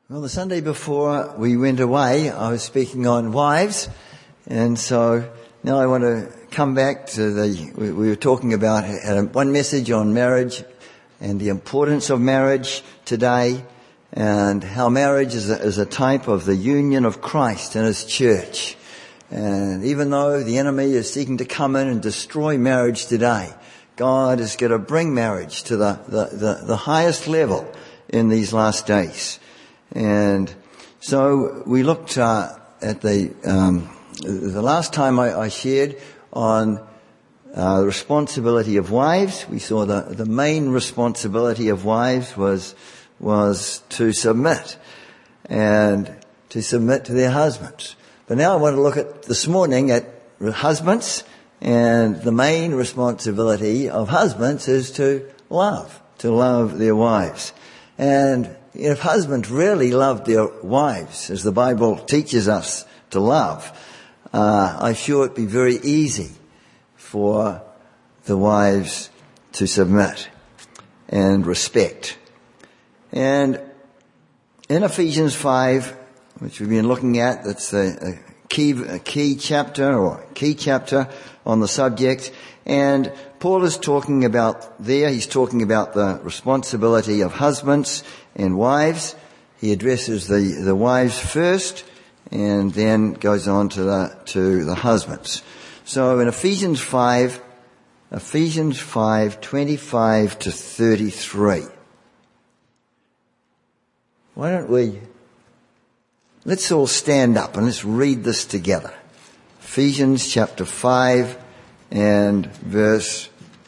Well, the Sunday before we went away, I was speaking on wives, and so now I want to come back to we were talking about one message on marriage and the importance of marriage today, and how marriage is a type of the union of Christ and His church. And even though the enemy is seeking to come in and destroy marriage today, God is going to bring marriage to the highest level in these last days. And so we looked at the last time I shared on the responsibility of wives. We saw the main responsibility of wives was to submit, and to submit to their husbands. But now I want to look at this morning at husbands, and the main responsibility of husbands is to love their wives. And if husbands really loved their wives, as the Bible teaches us to love, I'm sure it'd be very easy for the wives to submit and respect. And in Ephesians 5, which we've been looking at, that's a key chapter on the subject. And Paul is talking about he's talking about the responsibility of husbands and wives. He addresses the wives first, and then goes on to the husbands. So in Ephesians 5, 25 to 33. Why don't let's all stand up and let's read this together. Ephesians chapter 5 and verse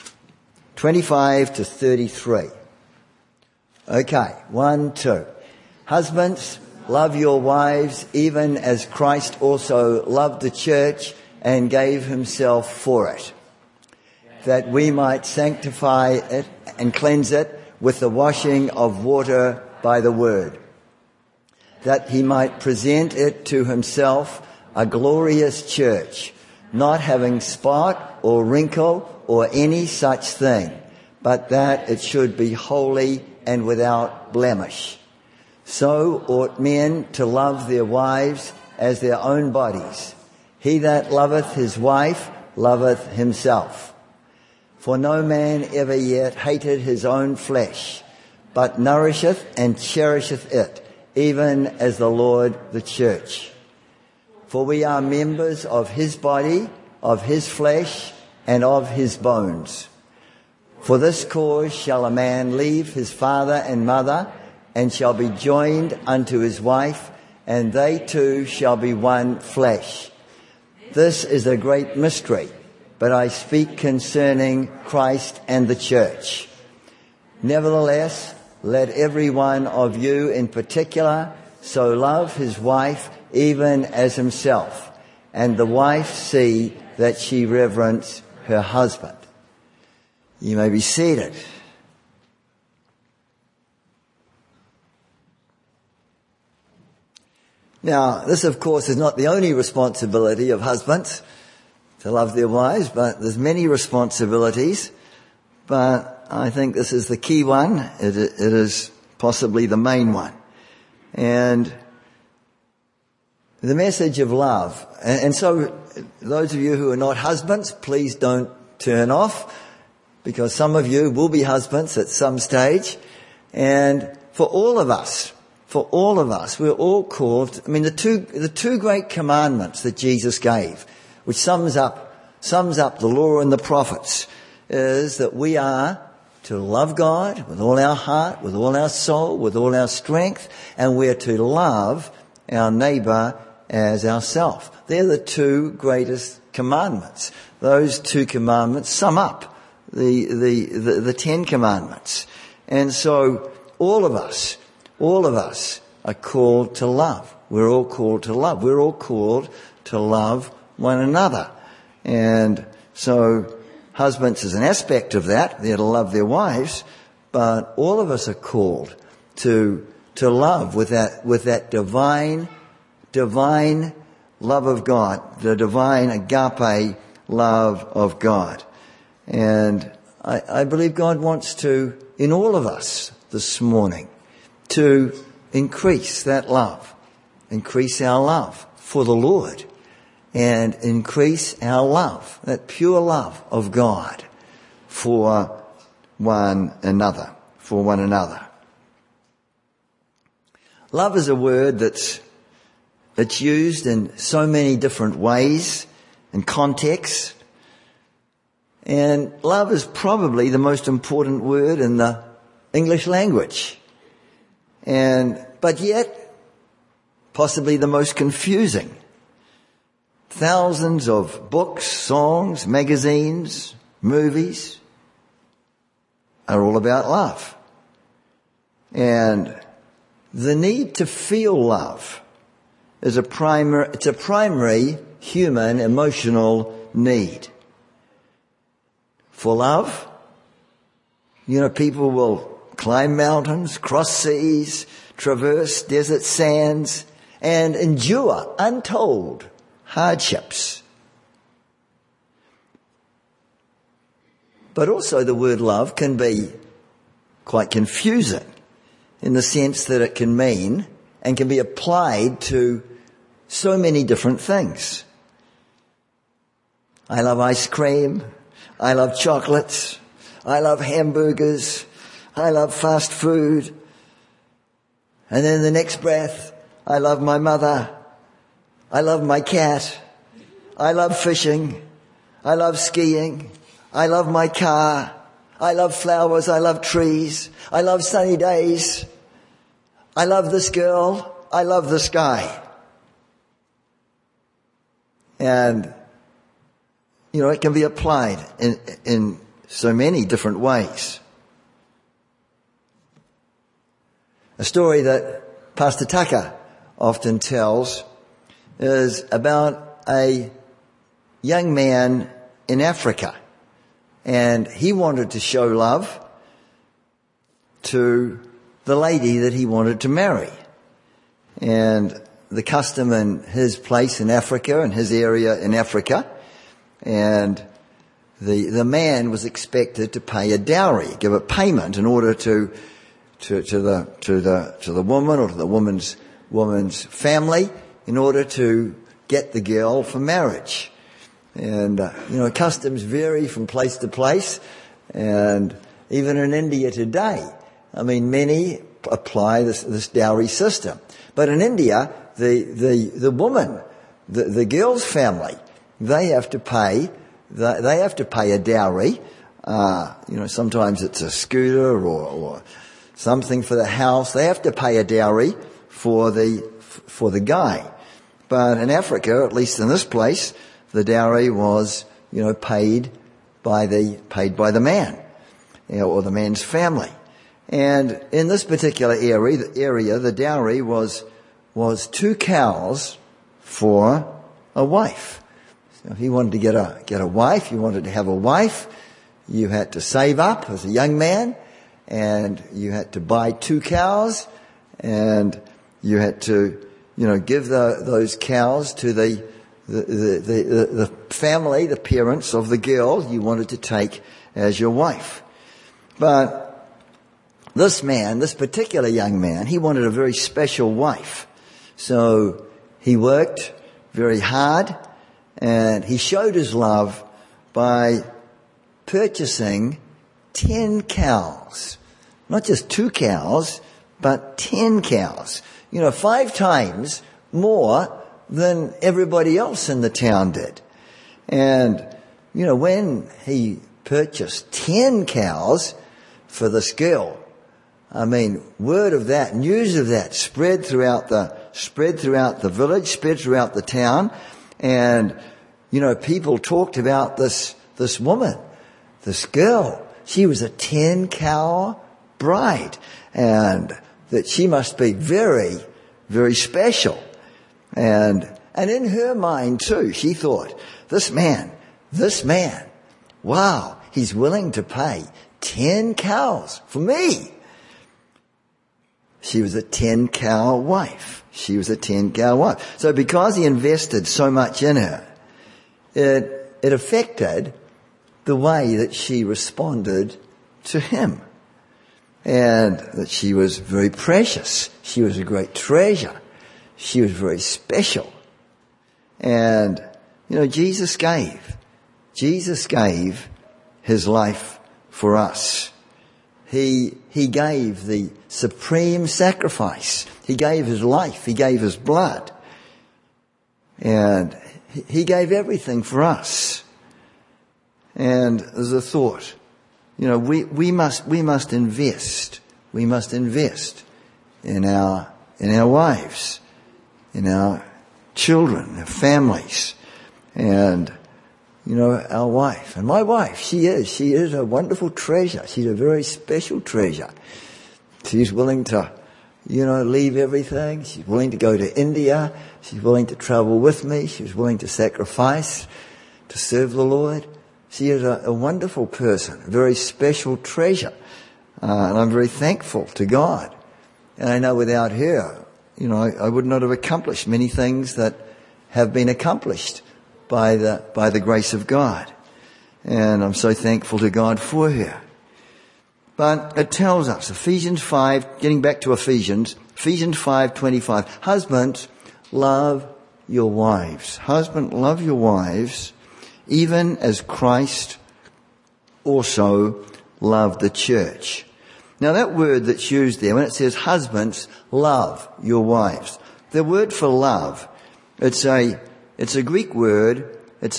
25 to 33. Okay, 1, 2. Husbands, love your wives, even as Christ also loved the church and gave himself for it, that we might sanctify it and cleanse it with the washing of water by the word, that he might present it to himself a glorious church, not having spot or wrinkle or any such thing, but that it should be holy and without blemish. So ought men to love their wives as their own bodies. He that loveth his wife loveth himself. For no man ever yet hated his own flesh, but nourisheth and cherisheth it, even as the Lord the church. For we are members of his body, of his flesh, and of his bones. For this cause shall a man leave his father and mother, and shall be joined unto his wife, and they two shall be one flesh. This is a great mystery, but I speak concerning Christ and the church. Nevertheless, let every one of you in particular so love his wife even as himself, and the wife see that she reverence her husband. You may be seated. Now, this of course is not the only responsibility of husbands, to love their wives, but there's many responsibilities, but I think this is the key one. It is possibly the main one. And the message of love. And so those of you who are not husbands, please don't turn off, because some of you will be husbands at some stage. And for all of us, we're all called. I mean, the two great commandments that Jesus gave, which sums up the law and the prophets, is that we are to love God with all our heart, with all our soul, with all our strength, and we're to love our neighbour as ourselves. They're the two greatest commandments. Those two commandments sum up the 10 commandments. And so all of us are called to love. We're all called to love. We're all called to love one another. And so husbands is an aspect of that. They're to love their wives, but all of us are called to love with that divine love of God, the divine agape love of God. And I believe God wants to, in all of us this morning, to increase that love, increase our love for the Lord, and increase our love, that pure love of God for one another, Love is a word it's used in so many different ways and contexts. And love is probably the most important word in the English language. But yet, possibly the most confusing. Thousands of books, songs, magazines, movies are all about love. And the need to feel love is a primary human emotional need. For love, people will climb mountains, cross seas, traverse desert sands, and endure untold hardships. But also the word love can be quite confusing in the sense that it can mean and can be applied to so many different things. I love ice cream. I love chocolates. I love hamburgers. I love fast food. And then the next breath, I love my mother. I love my cat. I love fishing. I love skiing. I love my car. I love flowers. I love trees. I love sunny days. I love this girl. I love the sky. And, it can be applied in so many different ways. A story that Pastor Tucker often tells is about a young man in Africa. And he wanted to show love to the lady that he wanted to marry. And the custom in his place in Africa, in his area in Africa, and the man was expected to pay a dowry, give a payment in order to the woman or to the woman's family in order to get the girl for marriage. And, customs vary from place to place, and even in India today, many apply this dowry system. But in India, the woman, the girl's family, they have to pay a dowry. Sometimes it's a scooter or something for the house. They have to pay a dowry for the guy. But in Africa, at least in this place, the dowry was, paid by the man, or the man's family. And in this particular area, the dowry was 2 cows for a wife. So if you wanted to get a wife, you wanted to have a wife, you had to save up as a young man, and you had to buy 2 cows, and you had to, give those cows to the family, the parents of the girl you wanted to take as your wife. But this particular young man, he wanted a very special wife. So he worked very hard, and he showed his love by purchasing 10 cows. Not just 2 cows, but 10 cows. 5 times more than everybody else in the town did. And, when he purchased 10 cows for this girl, word of that, news of that spread throughout the village, spread throughout the town. And, people talked about this woman, this girl. She was a 10 cow bride, and that she must be very, very special. And in her mind too, she thought, this man, wow, he's willing to pay 10 cows for me. She was a 10 cow wife. So because he invested so much in her, it affected the way that she responded to him. and that she was very precious. She was a great treasure. She was very special. And, Jesus gave his life for us. He gave the supreme sacrifice. He gave his life. He gave his blood. And he gave everything for us. And there's a thought, we must invest. We must invest in our wives, in our children, our families, and our wife. And my wife, she is a wonderful treasure. She's a very special treasure. She's willing to, leave everything. She's willing to go to India. She's willing to travel with me. She's willing to sacrifice to serve the Lord. She is a wonderful person, a very special treasure. And I'm very thankful to God. And I know without her, I would not have accomplished many things that have been accomplished by the grace of God. And I'm so thankful to God for her. But it tells us, Ephesians 5, getting back to Ephesians 5:25, husbands, love your wives. Husband, love your wives, even as Christ also loved the church. Now that word that's used there, when it says husbands, love your wives, the word for love, it's a Greek word,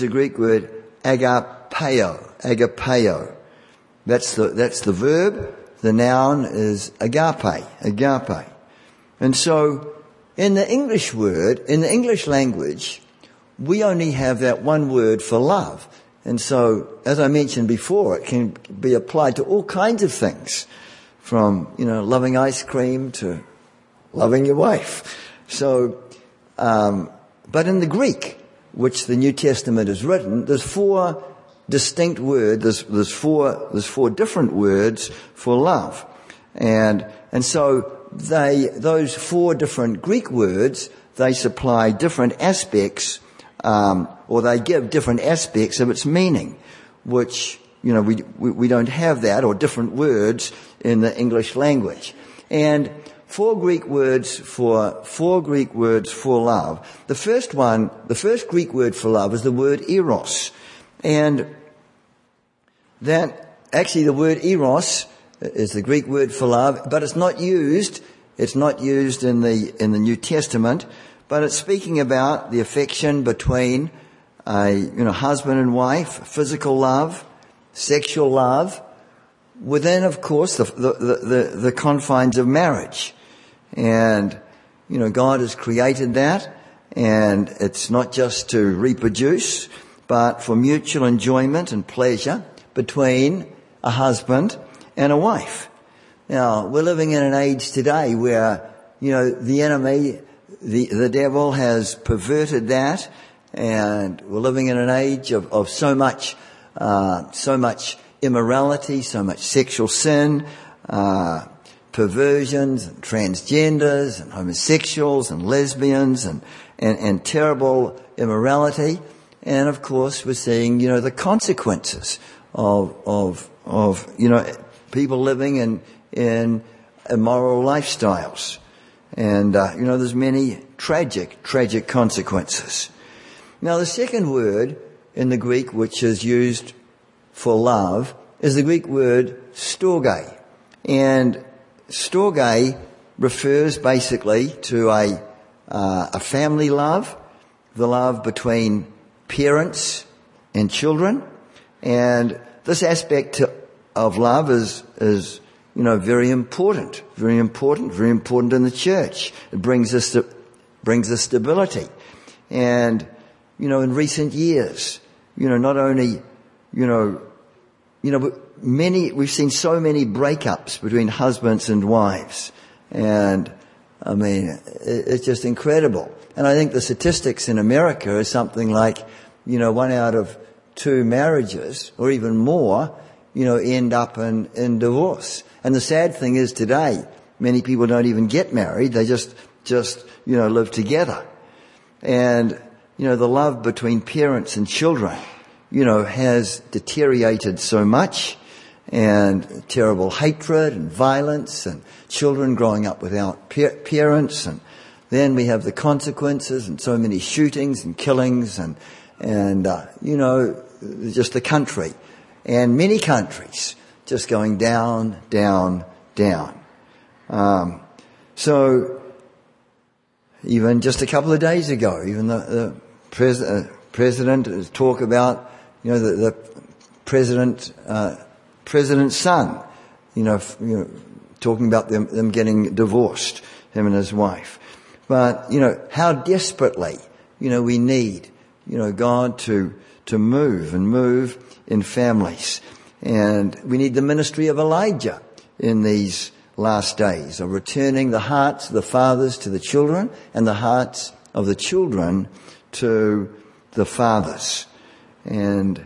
agapeo. That's the verb. The noun is agape. And so, in the English language, we only have that one word for love. And so, as I mentioned before, it can be applied to all kinds of things, from, loving ice cream to loving your wife. So, but in the Greek, which the New Testament is written, there's four distinct words, there's four different words for love. And so those four different Greek words, they supply different aspects, or they give different aspects of its meaning, which, we don't have that, or different words in the English language. And four Greek words for love. The first Greek word for love is the word eros. And the word eros is the Greek word for love, but it's not used in the New Testament, but it's speaking about the affection between husband and wife, physical love, sexual love, within, of course, the confines of marriage. And, God has created that, and it's not just to reproduce, but for mutual enjoyment and pleasure between a husband and a wife. Now, we're living in an age today where, the enemy, the devil has perverted that, and we're living in an age of so much immorality, so much sexual sin, perversions and transgenders and homosexuals and lesbians and terrible immorality. And of course we're seeing, the consequences of people living in immoral lifestyles. And, there's many tragic consequences. Now the second word in the Greek which is used for love is the Greek word storge. And storge refers basically to a family love, the love between parents and children. And this aspect of love is very important in the church. It brings us stability. And, in recent years, not only, we've seen so many breakups between husbands and wives. And, it's just incredible. And I think the statistics in America is something like, 1 out of 2 marriages, or even more, end up in divorce. And the sad thing is today, many people don't even get married. They just live together. And, the love between parents and children, has deteriorated so much. and terrible hatred and violence and children growing up without parents. And then we have the consequences and so many shootings and killings and just the country and many countries just going down, down, down. So even just a couple of days ago, even the president talk about, the president's son, talking about them getting divorced, him and his wife. But, how desperately, we need, God to move in families. And we need the ministry of Elijah in these last days, of returning the hearts of the fathers to the children and the hearts of the children to the fathers. And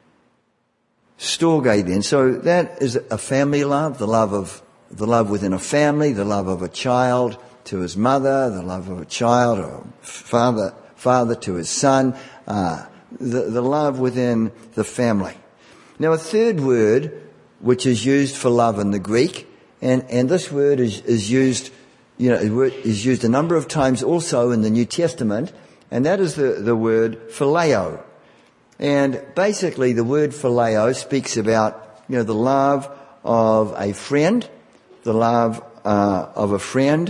Storge then. So that is a family love, the love within a family, the love of a child to his mother, the love of a child or father to his son, the love within the family. Now a third word which is used for love in the Greek, and this word is used, is used a number of times also in the New Testament, and that is the word phileo. And basically the word phileo speaks about, the love of a friend, the love of a friend.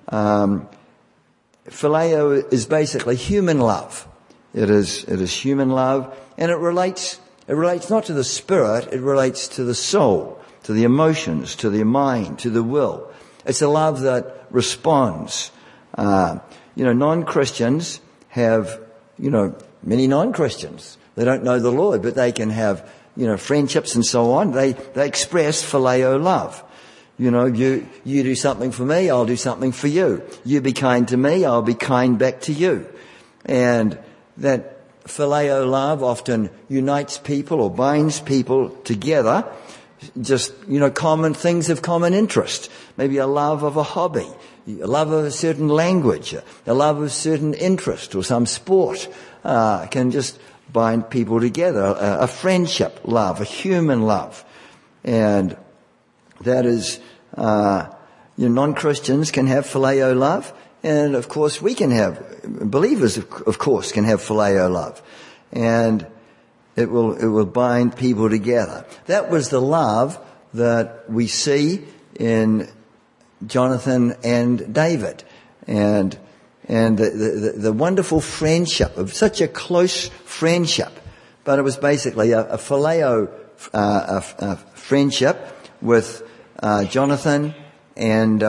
Phileo is basically human love. It is human love, and it relates not to the spirit, it relates to the soul, to the emotions, to the mind, to the will. It's a love that responds. Non-Christians have, many non-Christians. They don't know the Lord, but they can have, friendships and so on. They express phileo love. You do something for me, I'll do something for you. You be kind to me, I'll be kind back to you. And that phileo love often unites people or binds people together. Just, common things of common interest. Maybe a love of a hobby, a love of a certain language, a love of a certain interest or some sport, can just bind people together. A friendship love, a human love. And that is, non-Christians can have phileo love. And of course we can have, believers of course can have phileo love. And it will bind people together. That was the love that we see in Jonathan and David. And the wonderful friendship of such a close friendship. But it was basically a phileo, friendship with, Jonathan and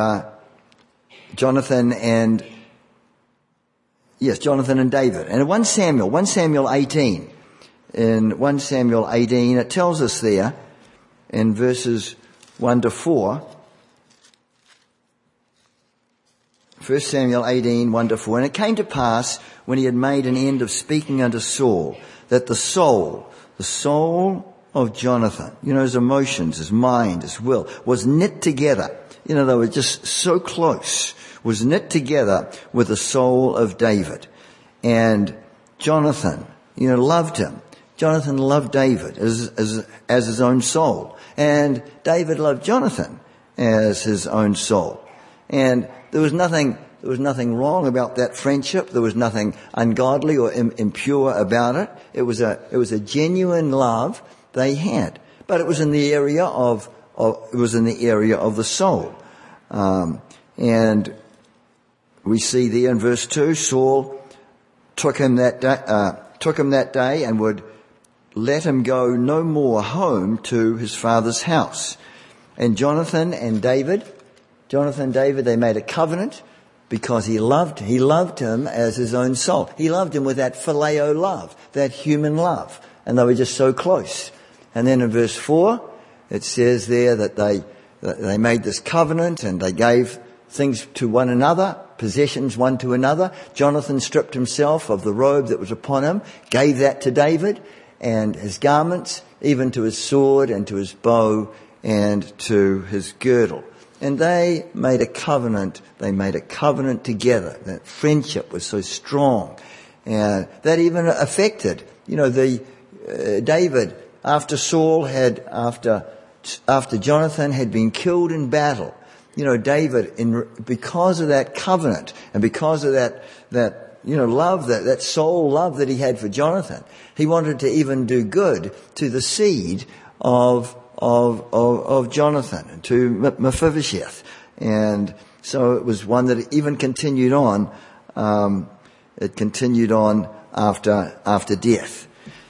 David. And in 1 Samuel 18, it tells us there in verses 1 to 4, 1 Samuel 18, 1 to 4, and it came to pass when he had made an end of speaking unto Saul, that the soul of Jonathan, his emotions, his mind, his will, was knit together. They were just so close, was knit together with the soul of David. And Jonathan, loved him. Jonathan loved David as his own soul. And David loved Jonathan as his own soul. And there was nothing wrong about that friendship. There was nothing ungodly or impure about it. It was a genuine love they had. But it was in the area of the soul. And we see there in verse 2, Saul took him that day and would let him go no more home to his father's house. And Jonathan and David, they made a covenant because he loved him as his own soul. He loved him with that phileo love, that human love. And they were just so close. And then in verse 4, it says there that they made this covenant and they gave things to one another, possessions one to another. Jonathan stripped himself of the robe that was upon him, gave that to David, and his garments, even to his sword and to his bow and to his girdle. And they made a covenant. They made a covenant together. That friendship was so strong. And that even affected, David, after after Jonathan had been killed in battle. You know, David, because of that covenant and because of that love, that soul love that he had for Jonathan, he wanted to even do good to the seed of Jonathan, to Mephibosheth. And so it was one that even continued on. It continued on after death.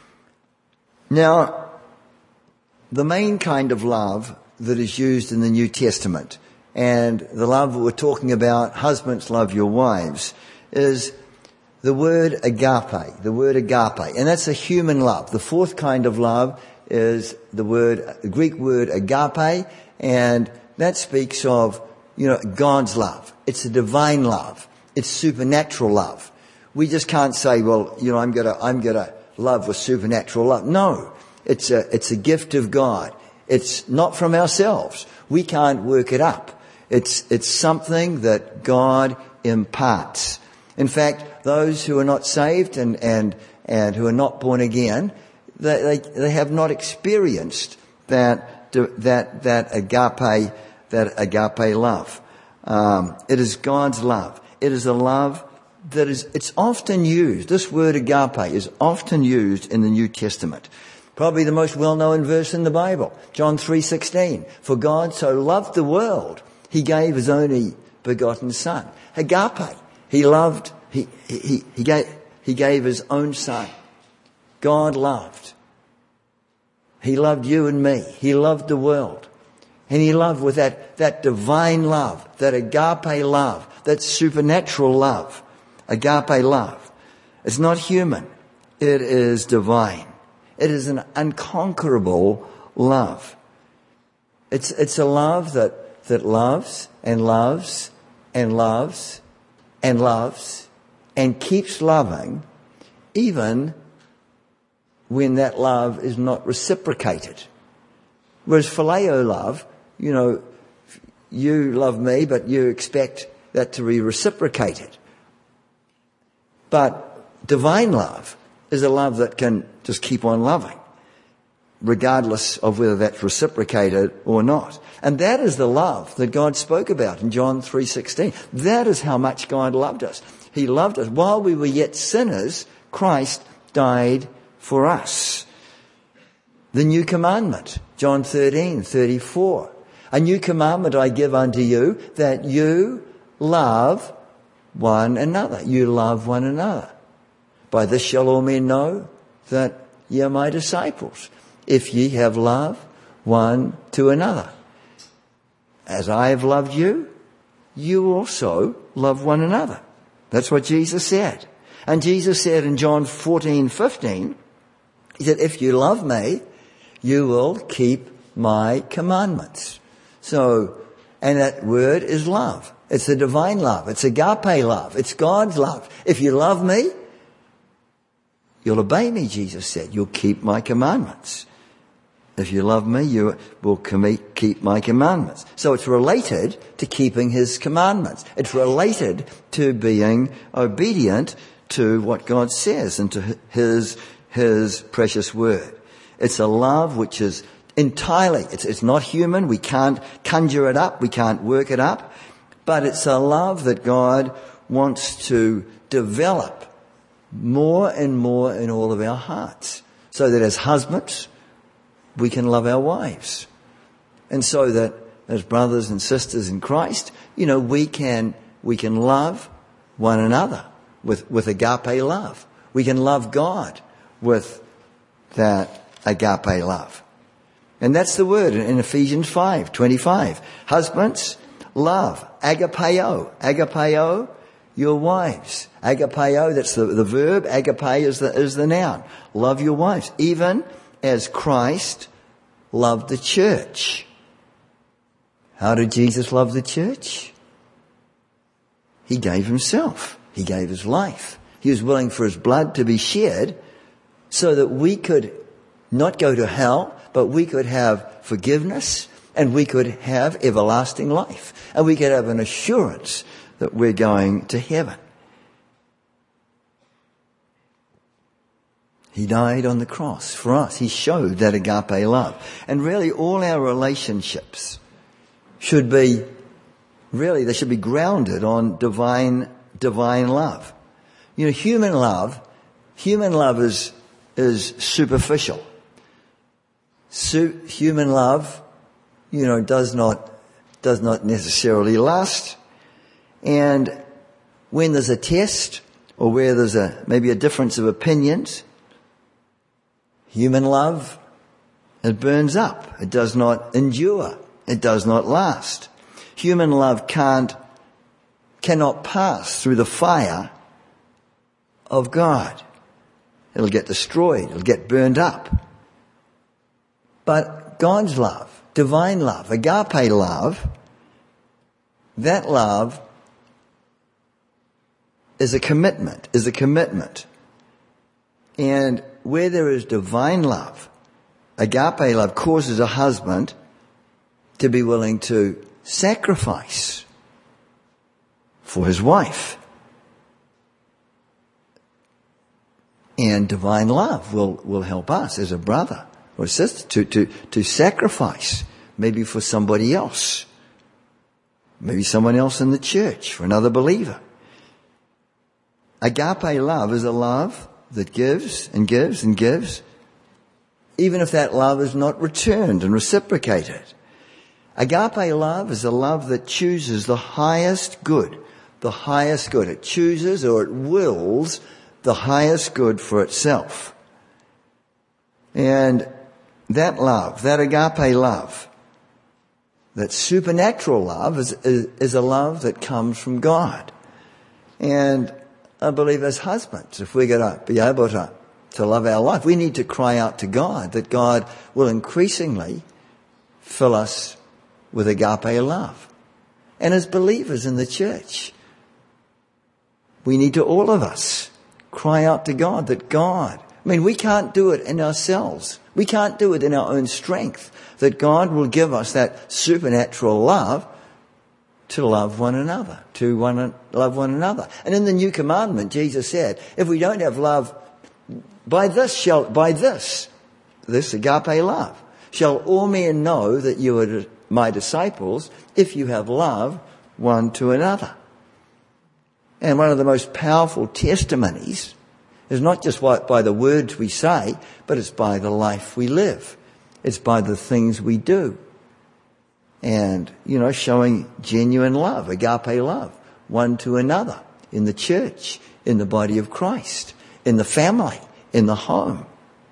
Now, the main kind of love that is used in the New Testament, and the love that we're talking about, husbands love your wives, is the word agape, and that's a human love. The fourth kind of love is the Greek word agape, and that speaks of, God's love. It's a divine love. It's supernatural love. We just can't say, well, I'm gonna love with supernatural love. No, it's a gift of God. It's not from ourselves. We can't work it up. It's something that God imparts. In fact, those who are not saved and who are not born again, they have not experienced that agape love. It is God's love. It is a love that it's often used. This word agape is often used in the New Testament. Probably the most well-known verse in the Bible, John 3:16. For God so loved the world, he gave his only begotten son. Agape. He gave his own son. God loved. He loved you and me. He loved the world. And he loved with that divine love, that agape love, that supernatural love. Agape love. It's not human. It is divine. It is an unconquerable love. It's a love that loves and loves and loves and loves and keeps loving even when that love is not reciprocated. Whereas phileo love, you love me, but you expect that to be reciprocated. But divine love is a love that can just keep on loving, regardless of whether that's reciprocated or not. And that is the love that God spoke about in John 3:16. That is how much God loved us. He loved us. While we were yet sinners, Christ died for us. The new commandment, John 13:34. A new commandment I give unto you, that you love one another. You love one another. By this shall all men know that ye are my disciples, if ye have love one to another. As I have loved you, you also love one another. That's what Jesus said. And Jesus said in John 14:15, he said, if you love me, you will keep my commandments. So, and that word is love. It's a divine love. It's agape love. It's God's love. If you love me, you'll obey me, Jesus said. You'll keep my commandments. If you love me, you will keep my commandments. So it's related to keeping his commandments. It's related to being obedient to what God says and to his precious word. It's a love which is entirely, it's not human. We can't conjure it up. We can't work it up. But it's a love that God wants to develop more and more in all of our hearts, so that as husbands, we can love our wives. And so that as brothers and sisters in Christ, we can love one another with agape love. We can love God with that agape love. And that's the word in Ephesians 5:25. Husbands, love, agapeo, your wives. Agapeo, that's the verb. Agape is the noun. Love your wives, even as Christ loved the church. How did Jesus love the church? He gave himself. He gave his life. He was willing for his blood to be shed so that we could not go to hell, but we could have forgiveness and we could have everlasting life. And we could have an assurance that we're going to heaven. He died on the cross for us. He showed that agape love. And really all our relationships should be grounded on divine love. You know, human love is superficial. Human love, you know, does not necessarily last. And when there's a test, or where there's maybe a difference of opinions, human love, it burns up. It does not endure. It does not last. Human love cannot pass through the fire of God. It'll get destroyed. It'll get burned up. But God's love, divine love, agape love, that love is a commitment. And where there is divine love, agape love causes a husband to be willing to sacrifice for his wife. And divine love will help us as a brother or sister to sacrifice, maybe for somebody else, maybe someone else in the church, for another believer. Agape love is a love that gives and gives and gives, even if that love is not returned and reciprocated. Agape love is a love that chooses the highest good. The highest good. It chooses, or it wills, the highest good for itself. And that love, that agape love, that supernatural love is a love that comes from God. And I believe as husbands, if we're going to be able to love our wife, we need to cry out to God that God will increasingly fill us with agape love. And as believers in the church, we need to, all of us, cry out to God that we can't do it in ourselves. We can't do it in our own strength. That God will give us that supernatural love to love one another, love one another. And in the new commandment, Jesus said, if we don't have love, this agape love, shall all men know that you are my disciples, if you have love one to another. And one of the most powerful testimonies is not just by the words we say, but it's by the life we live. It's by the things we do. And, showing genuine love, agape love, one to another, in the church, in the body of Christ, in the family, in the home.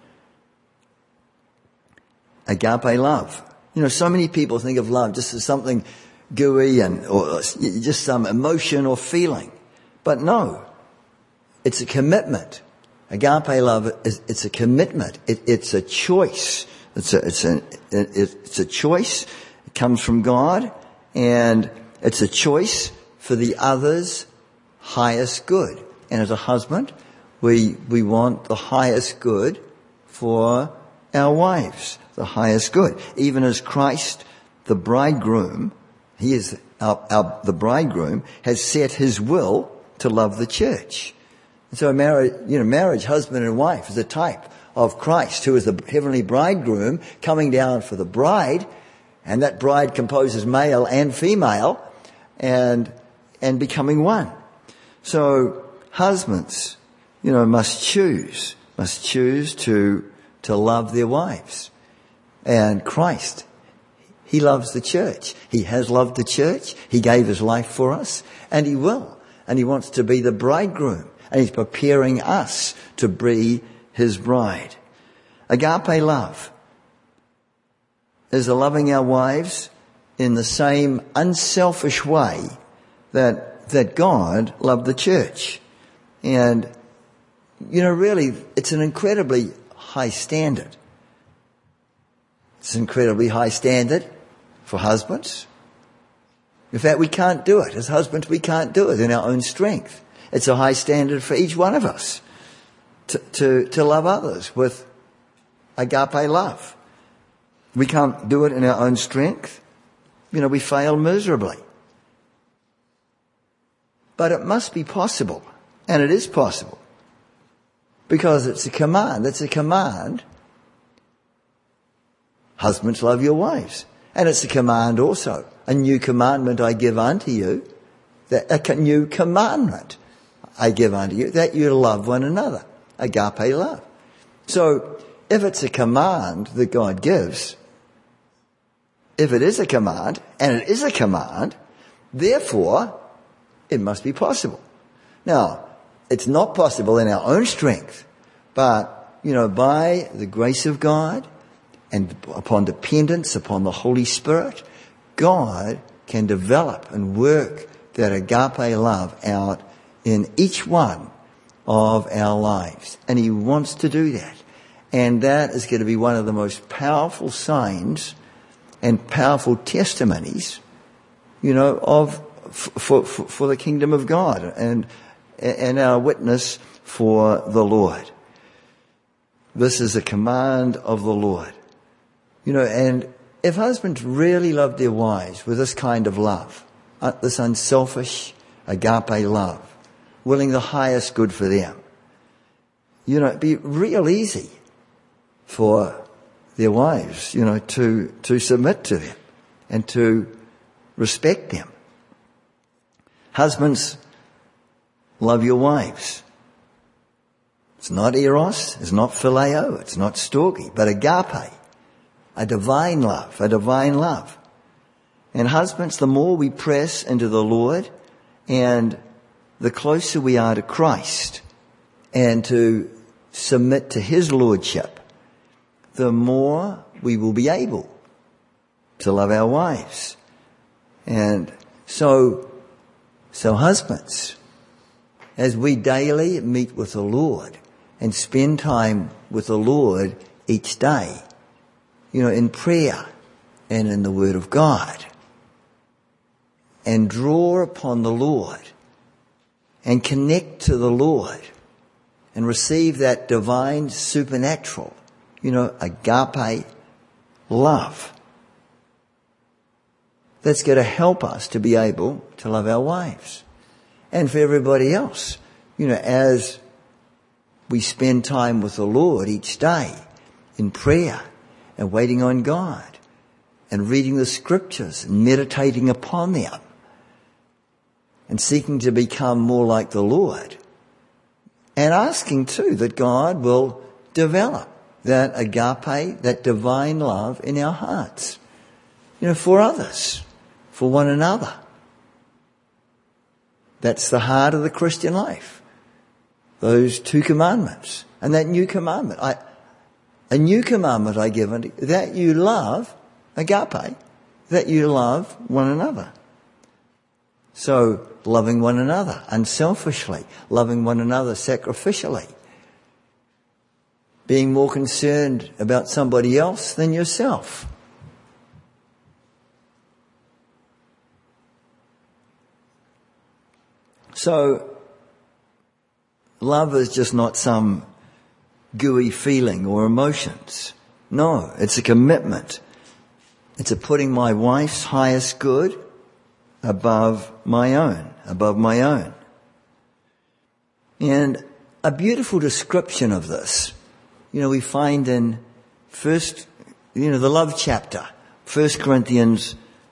Agape love. So many people think of love just as something gooey or just some emotion or feeling. But no, it's a commitment. Agape love it's a commitment. It's a choice. It's a choice. It comes from God, and it's a choice for the other's highest good. And as a husband, we want the highest good for our wives, the highest good. Even as Christ, the bridegroom, he is the bridegroom, has set his will to love the church. And so marriage, husband and wife, is a type of Christ, who is the heavenly bridegroom coming down for the bride, and that bride composes male and female, and becoming one. So husbands, must choose to love their wives. And Christ, he loves the church. He has loved the church. He gave his life for us, and he will. And he wants to be the bridegroom, and he's preparing us to be his bride. Agape love is loving our wives in the same unselfish way that God loved the church. And, really, it's an incredibly high standard. It's an incredibly high standard for husbands. In fact, we can't do it. As husbands, we can't do it in our own strength. It's a high standard for each one of us to love others with agape love. We can't do it in our own strength. We fail miserably. But it must be possible, and it is possible. Because it's a command. It's a command. Husbands, love your wives. And it's a command also. A new commandment I give unto you. A new commandment I give unto you, that you love one another. Agape love. So, if it's a command that God gives, if it is a command, and it is a command, therefore, it must be possible. Now, it's not possible in our own strength, but, by the grace of God and upon dependence upon the Holy Spirit, God can develop and work that agape love out in each one of our lives. And He wants to do that. And that is going to be one of the most powerful signs and powerful testimonies, for the kingdom of God and our witness for the Lord. This is a command of the Lord. And if husbands really love their wives with this kind of love, this unselfish agape love, willing the highest good for them, it'd be real easy for their wives, to submit to them and to respect them. Husbands, love your wives. It's not eros, it's not phileo, it's not storge, but agape, a divine love. And husbands, the more we press into the Lord and the closer we are to Christ and to submit to His lordship, the more we will be able to love our wives. And so husbands, as we daily meet with the Lord and spend time with the Lord each day, in prayer and in the Word of God, and draw upon the Lord and connect to the Lord and receive that divine supernatural, agape love, that's going to help us to be able to love our wives. And for everybody else, as we spend time with the Lord each day in prayer and waiting on God and reading the scriptures and meditating upon them and seeking to become more like the Lord, and asking too that God will develop that agape, that divine love in our hearts, for others, for one another. That's the heart of the Christian life. Those two commandments. And that new commandment. A new commandment I give unto you, that you love, agape, that you love one another. So, loving one another unselfishly, loving one another sacrificially, being more concerned about somebody else than yourself. So, love is just not some gooey feeling or emotions. No, it's a commitment. It's a putting my wife's highest good above my own. And a beautiful description of this, we find in the love chapter, 1 Corinthians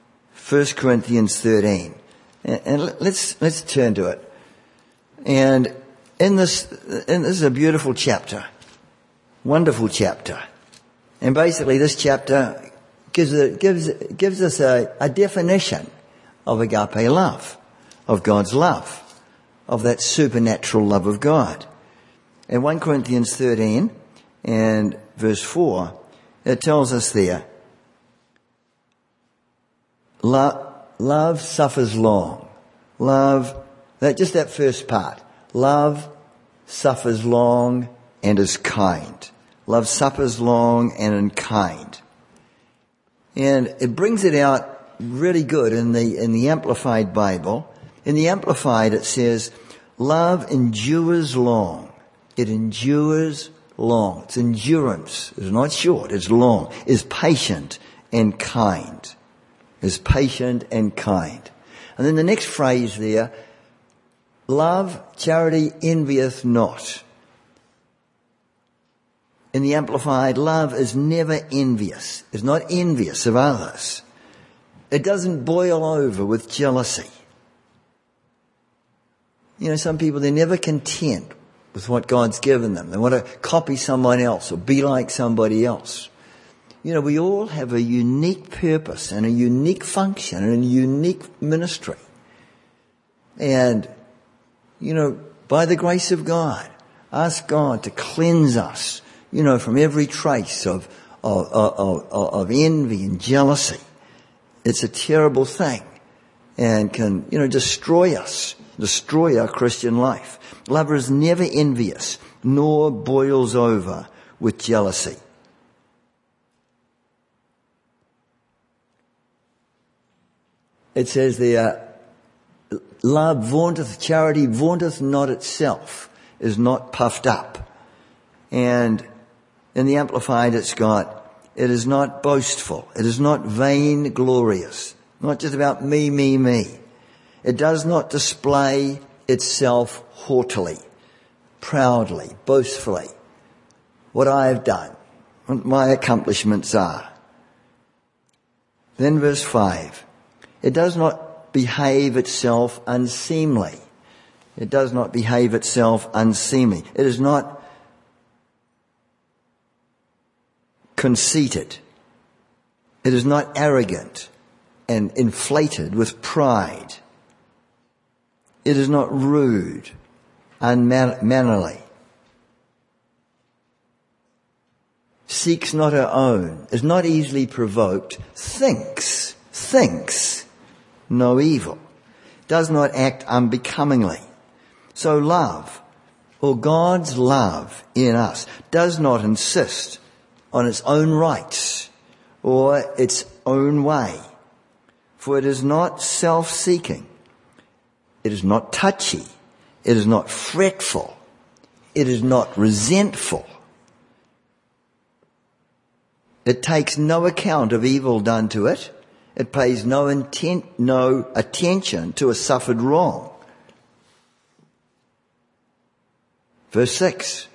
13. And let's turn to it. And this is a beautiful chapter, wonderful chapter. And basically this chapter gives us a definition of agape love, of God's love, of that supernatural love of God. In 1 Corinthians 13 and verse 4, it tells us there, love suffers long. That first part. Love suffers long and is kind. Love suffers long and is kind. And it brings it out really good in the Amplified Bible. In the Amplified it says, love endures long. It endures long. It's endurance. It's not short. It's long. Is patient and kind. Is patient and kind. And then the next phrase there, love, charity envieth not. in the Amplified, love is never envious. It's not envious of others. It doesn't boil over with jealousy. You know, some people, they're never content with what God's given them. They want to copy someone else or be like somebody else. You know, we all have a unique purpose and a unique function and a unique ministry. And, you know, by the grace of God, ask God to cleanse us, you know, from every trace of envy and jealousy. It's a terrible thing and can, you know, destroy us, destroy our Christian life. Love is never envious, nor boils over with jealousy. It says there, love vaunteth, charity vaunteth not itself, is not puffed up. And in the Amplified it's got, it is not boastful, it is not vainglorious, not just about me, me, me. It does not display itself haughtily, proudly, boastfully, what I have done, what my accomplishments are. Then verse 5, it does not behave itself unseemly. It does not behave itself unseemly. It is not conceited. It is not arrogant and inflated with pride. It is not rude, unmannerly. Seeks not her own, is not easily provoked, thinks no evil, does not act unbecomingly. So love, or God's love in us, does not insist on its own rights or its own way, for it is not self-seeking. It is not touchy. It is not fretful. It is not resentful. It takes no account of evil done to it. It pays no attention to a suffered wrong. Verse 6.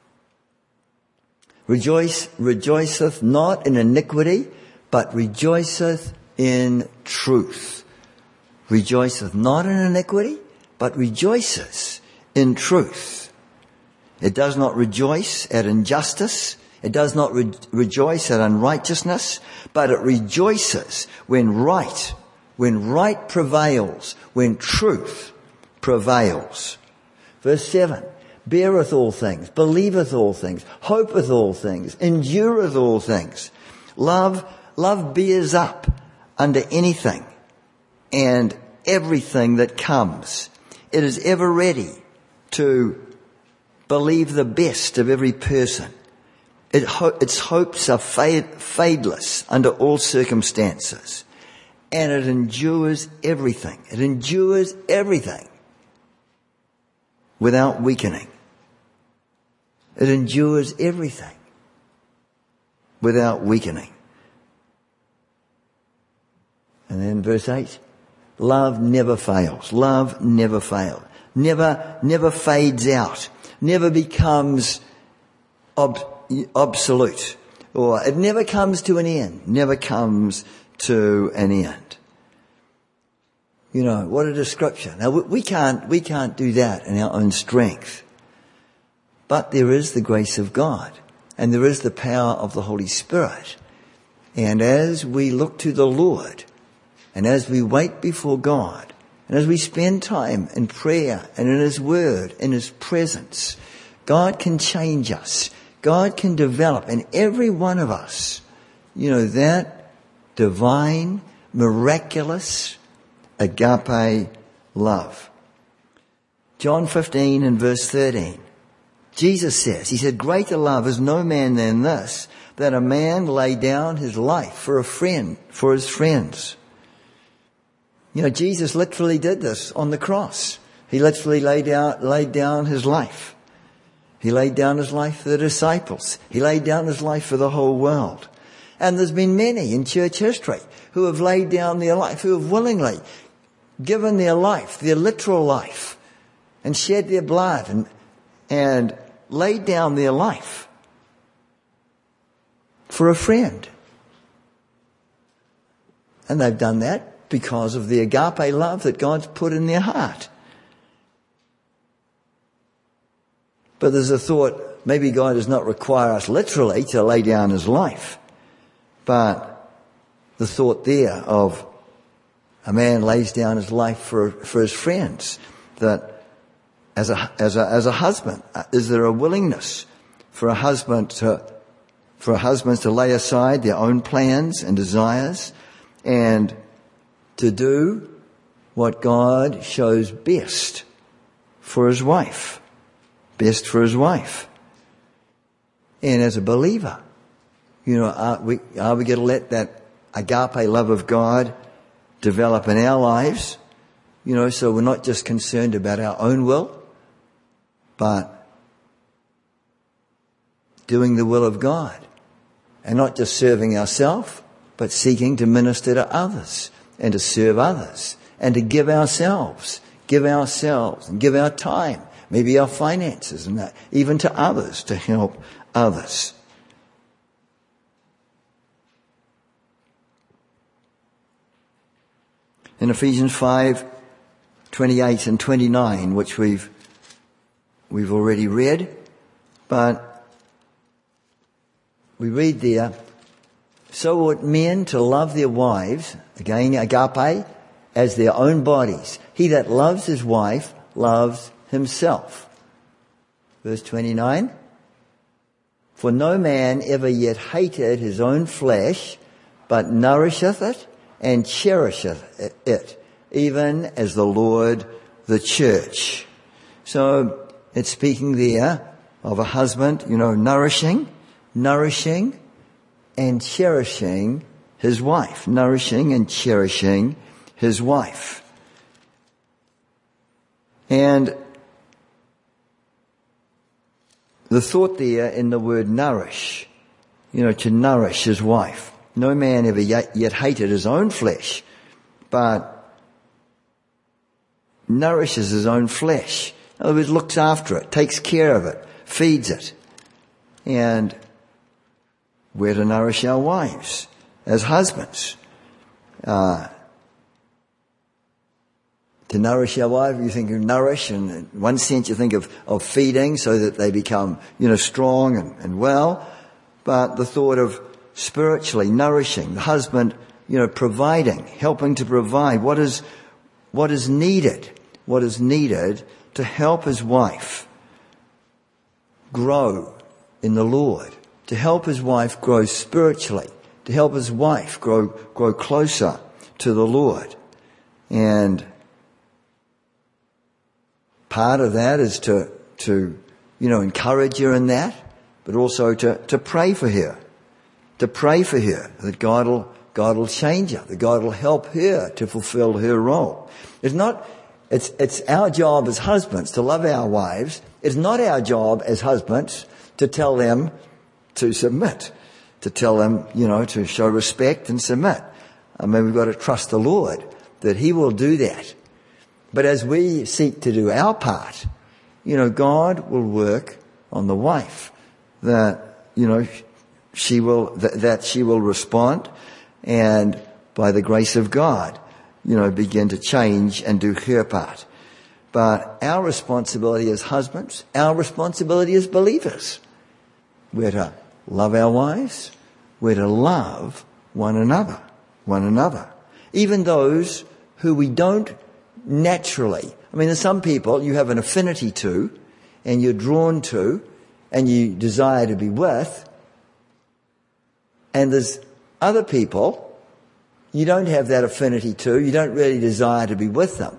Rejoiceth not in iniquity, but rejoiceth in truth. Rejoiceth not in iniquity, but rejoices in truth. It does not rejoice at injustice. It does not rejoice at unrighteousness, but it rejoices when right prevails, when truth prevails. Verse 7, beareth all things, believeth all things, hopeth all things, endureth all things. Love bears up under anything and everything that comes. It is ever ready to believe the best of every person. Its hopes are fadeless under all circumstances. And it endures everything. It endures everything without weakening. It endures everything without weakening. And then verse 8, love never fails. Love never fails. Never fades out. Never becomes obsolete, or it never comes to an end. Never comes to an end. You know, what a description. Now we can't do that in our own strength. But there is the grace of God, and there is the power of the Holy Spirit. And as we look to the Lord, and as we wait before God, and as we spend time in prayer and in His Word, in His presence, God can change us. God can develop in every one of us, you know, that divine, miraculous, agape love. John 15 and verse 13. Jesus says, He said, greater love is no man than this, that a man lay down his life for his friends. You know, Jesus literally did this on the cross. He literally laid down His life. He laid down His life for the disciples. He laid down His life for the whole world. And there's been many in church history who have laid down their life, who have willingly given their life, their literal life, and shed their blood and laid down their life for a friend. And they've done that because of the agape love that God's put in their heart. But there's a thought, maybe God does not require us literally to lay down his life. But the thought there of a man lays down his life for his friends, that as a husband, is there a willingness for a husband to lay aside their own plans and desires and to do what God shows best for his wife? Best for his wife. And as a believer, are we going to let that agape love of God develop in our lives? So we're not just concerned about our own will, but doing the will of God. And not just serving ourselves, but seeking to minister to others and to serve others and to give ourselves and give our time, maybe our finances and that, even to others, to help others. In Ephesians 5:28 and 29, which we've already read, but we read there, so ought men to love their wives, again agape, as their own bodies. He that loves his wife loves himself. Verse 29, for no man ever yet hated his own flesh, but nourisheth it and cherisheth it, even as the Lord the church. So it's speaking there of a husband, nourishing and cherishing his wife. Nourishing and cherishing his wife. And the thought there in the word nourish, to nourish his wife. No man ever yet hated his own flesh, but nourishes his own flesh. In other words, looks after it, takes care of it, feeds it. And we're to nourish our wives as husbands. To nourish our wife, you think of nourish, and in one sense you think of feeding so that they become, strong and well. But the thought of spiritually nourishing, the husband, providing, helping to provide what is needed to help his wife grow in the Lord, to help his wife grow spiritually, to help his wife grow closer to the Lord. And part of that is to encourage her in that, but also to pray for her. To pray for her that God will change her, that God will help her to fulfill her role. It's our job as husbands to love our wives. It's not our job as husbands to tell them to submit, to tell them, to show respect and submit. We've got to trust the Lord that he will do that. But as we seek to do our part, God will work on the wife that, she will respond, and by the grace of God, begin to change and do her part. But our responsibility as husbands, our responsibility as believers, we're to love our wives, we're to love one another. Even those who we don't naturally. There's some people you have an affinity to, and you're drawn to, and you desire to be with, and there's other people you don't have that affinity to, you don't really desire to be with them.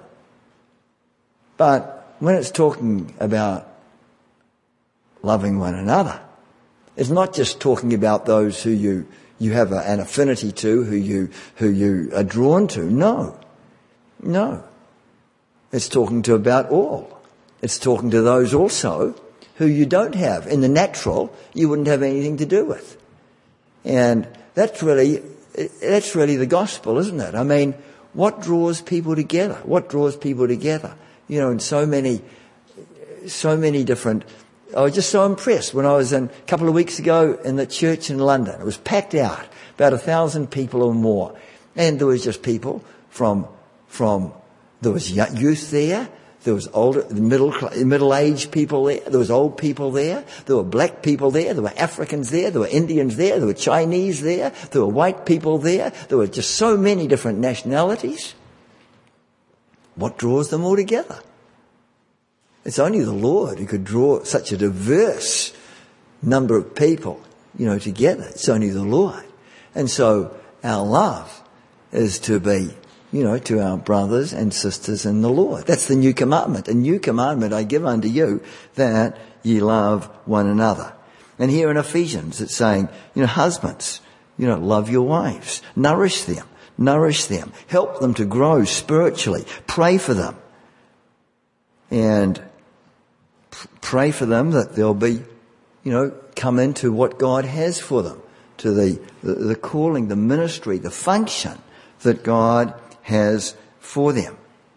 But when it's talking about loving one another, it's not just talking about those who you have an affinity to, who you are drawn to. No. It's talking to about all. It's talking to those also who you don't have. In the natural, you wouldn't have anything to do with. And that's really the gospel, isn't it? What draws people together? In so many different I was just so impressed when I was a couple of weeks ago in the church in London. It was packed out, about 1,000 people or more. And there was just people from there was youth there, there was older, middle-aged people there, there was old people there were black people there were Africans there were Indians there were Chinese there were white people there were just so many different nationalities. What draws them all together? It's only the Lord who could draw such a diverse number of people, together. It's only the Lord. And so our love is to be, to our brothers and sisters in the Lord. That's the new commandment. A new commandment I give unto you, that ye love one another. And here in Ephesians it's saying, husbands, love your wives. Nourish them. Help them to grow spiritually. Pray for them. And pray for them that they'll be, come into what God has for them, to the calling, the ministry, the function that God has for them.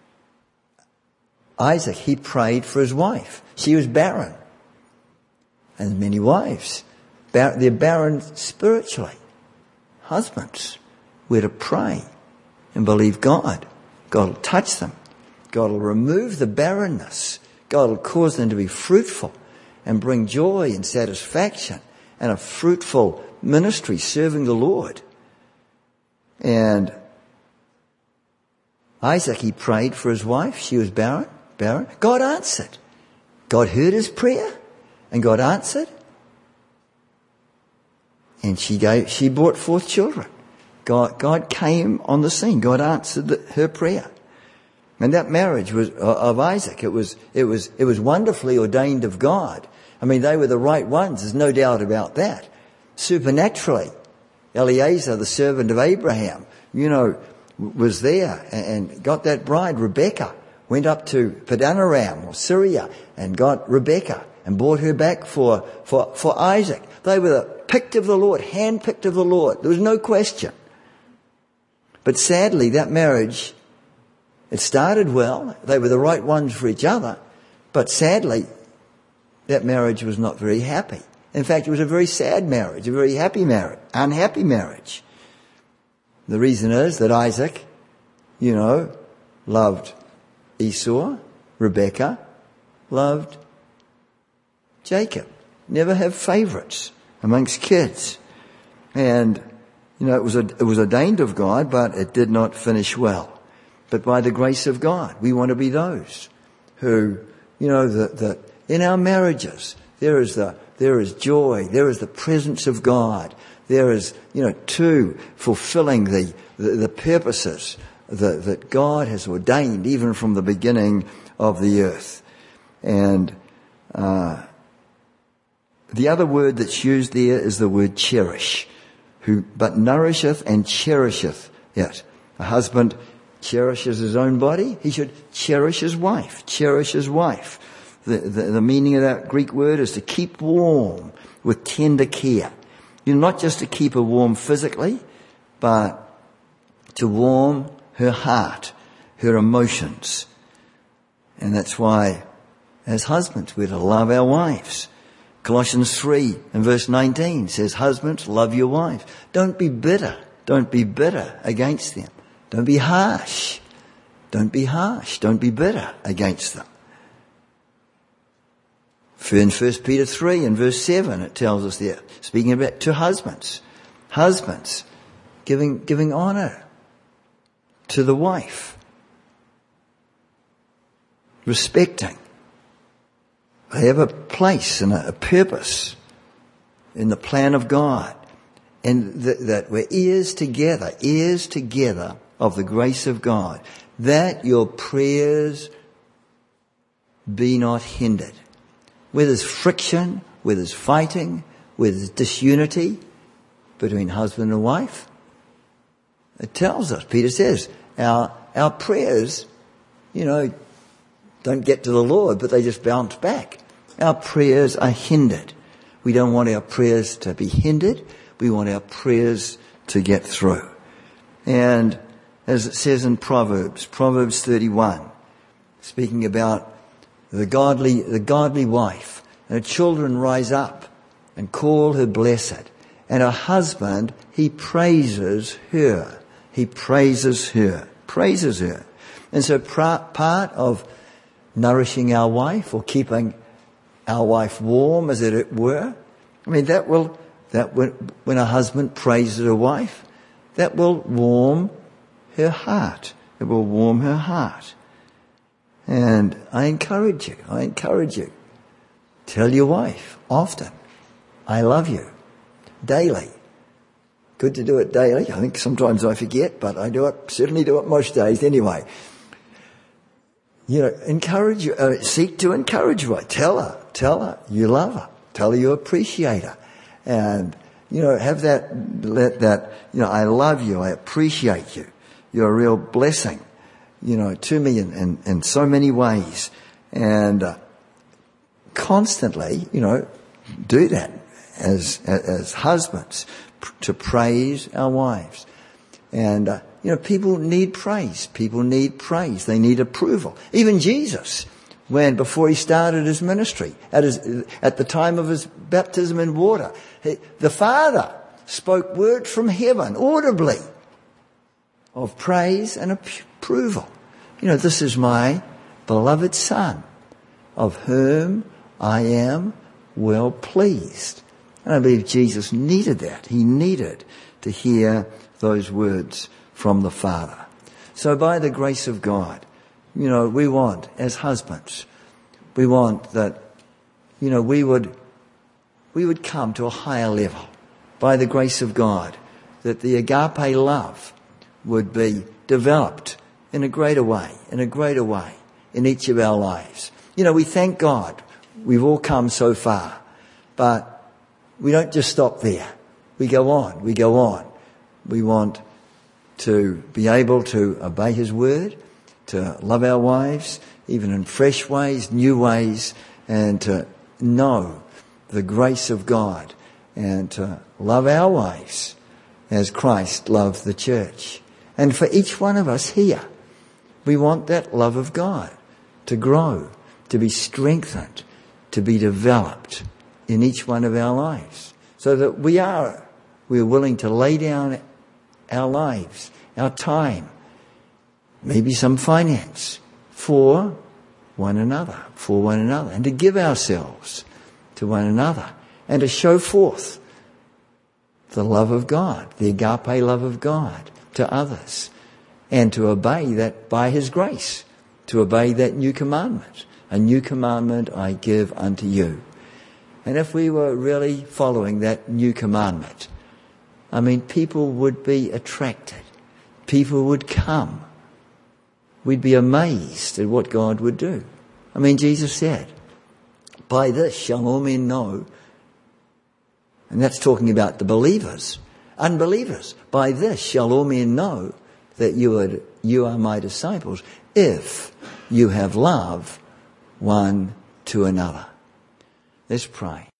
Isaac, he prayed for his wife. She was barren. And many wives, they're barren spiritually. Husbands, we're to pray and believe God. God will touch them. God will remove the barrenness. God will cause them to be fruitful and bring joy and satisfaction and a fruitful ministry serving the Lord. And Isaac, he prayed for his wife. She was barren. God answered. God heard his prayer and God answered. And she brought forth children. God came on the scene. God answered her prayer. And that marriage was of Isaac. It was wonderfully ordained of God. I mean, they were the right ones. There's no doubt about that. Supernaturally, Eliezer, the servant of Abraham, was there and got that bride, Rebekah, went up to Padanaram or Syria and got Rebekah and brought her back for Isaac. They were the picked of the Lord, hand-picked of the Lord. There was no question. But sadly, that marriage, it started well. They were the right ones for each other. But sadly, that marriage was not very happy. In fact, it was a very sad marriage, a very unhappy marriage. The reason is that Isaac, loved Esau. Rebekah loved Jacob. Never have favourites amongst kids. And, it was ordained of God, but it did not finish well. But by the grace of God, we want to be those who, that in our marriages, there is joy, there is the presence of God. There is, to fulfilling the purposes that God has ordained even from the beginning of the earth. And the other word that's used there is the word cherish, but nourisheth and cherisheth it. A husband cherishes his own body, he should cherish his wife. The meaning of that Greek word is to keep warm with tender care. Not just to keep her warm physically, but to warm her heart, her emotions. And that's why, as husbands, we're to love our wives. Colossians 3 and verse 19 says, husbands, love your wives. Don't be bitter. Don't be bitter against them. Don't be harsh. Don't be bitter against them. In 1 Peter 3 and verse 7, it tells us there, speaking about to husbands, giving honour to the wife, respecting. They have a place and a purpose in the plan of God, and that we're heirs together of the grace of God, that your prayers be not hindered. Where there's friction, where there's fighting, where there's disunity between husband and wife, it tells us, Peter says, our prayers, don't get to the Lord, but they just bounce back. Our prayers are hindered. We don't want our prayers to be hindered. We want our prayers to get through. And as it says in Proverbs 31, speaking about the godly wife, and her children rise up and call her blessed. And her husband, he praises her. He praises her. Praises her. And so part of nourishing our wife or keeping our wife warm, as it were, I mean, when a husband praises a wife, that will warm her heart. It will warm her heart. And I encourage you, tell your wife often, I love you, daily. Good to do it daily. I think sometimes I forget, but I certainly do it most days anyway. Encourage her, seek to encourage her. Tell her you love her. Tell her you appreciate her. And, have I love you, I appreciate you. You're a real blessing, to me in so many ways. And constantly, do that as husbands, to praise our wives. And, people need praise. People need praise. They need approval. Even Jesus, before he started his ministry, at the time of his baptism in water, the Father spoke word from heaven audibly of praise and approval. This is my beloved Son, of whom I am well pleased. And I believe Jesus needed that. He needed to hear those words from the Father. So by the grace of God, we want, as husbands, we want that, we would come to a higher level by the grace of God, that the agape love would be developed in a greater way in each of our lives. We thank God we've all come so far, but we don't just stop there. We go on. We want to be able to obey his word, to love our wives, even in fresh ways, new ways, and to know the grace of God, and to love our wives as Christ loved the church. And for each one of us here, we want that love of God to grow, to be strengthened, to be developed in each one of our lives, so that we're willing to lay down our lives, our time, maybe some finance for one another, and to give ourselves to one another, and to show forth the love of God, the agape love of God to others, and to obey that by his grace, to obey that new commandment. A new commandment I give unto you. And if we were really following that new commandment, people would be attracted. People would come. We'd be amazed at what God would do. Jesus said, by this shall all men know, and that's talking about the believers, unbelievers. By this shall all men know that you are my disciples, if you have love one to another. Let's pray.